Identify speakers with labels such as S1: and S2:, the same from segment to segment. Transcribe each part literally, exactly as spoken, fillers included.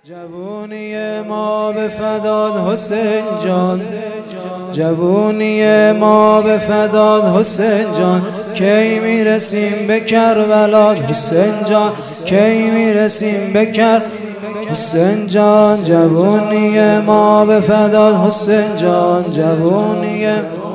S1: جوونی ما به فداد حسین جان، جوونی ما به فداد حسین جان. کی میرسیم به کربلا حسین جان، کی میرسیم به کربلا حسین جان. جوونی ما به فداد حسین جان، جوونی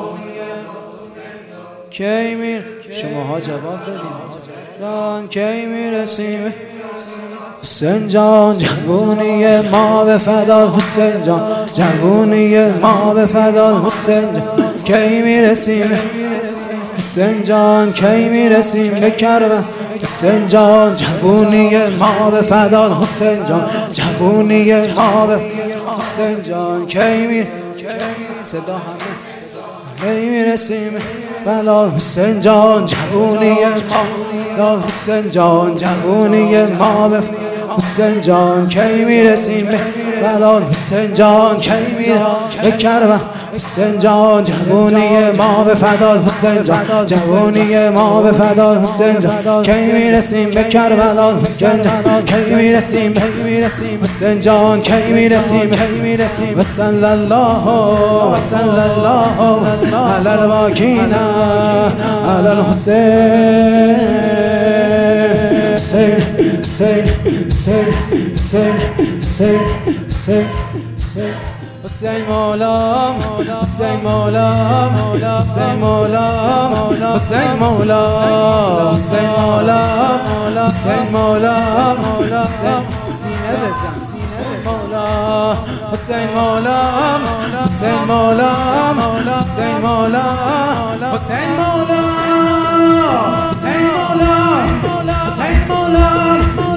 S1: کی میر شماها جواب بدید جان. کی میرسیم حسین جان، جوونی ما به فداد حسین جان، جوونی ما به فداد حسین جان. کی میرسیم حسین جان، کی میرسیم به کربلا حسین جان. جوونی ما به فداد حسین جان، جوونی ما به حسین جان. کی میر صدا همه کی میرسیم بلا حسین جان، جوونی ما حسین جان، جوونی ما به حسین جان. کی میرسیم به بلا حسین جان، کی میرسیم به کربلا حسین جان. جوونی ما به فداد حسین جان، جوونی ما به فداد حسین جان. کی میرسیم به کربلا حسین جان، کی میرسیم کی میرسیم حسین جان، کی میرسیم کی میرسیم. صلی الله و صلی الله علی الباقین علی الحسین. حسین حسین حسین حسین حسین حسین حسین حسین مولا حسین مولا حسین مولا حسین مولا حسین مولا حسین مولا حسین سینه بزن سینه مولا حسین مولا حسین مولا حسین مولا حسین مولا حسین مولا حسین مولا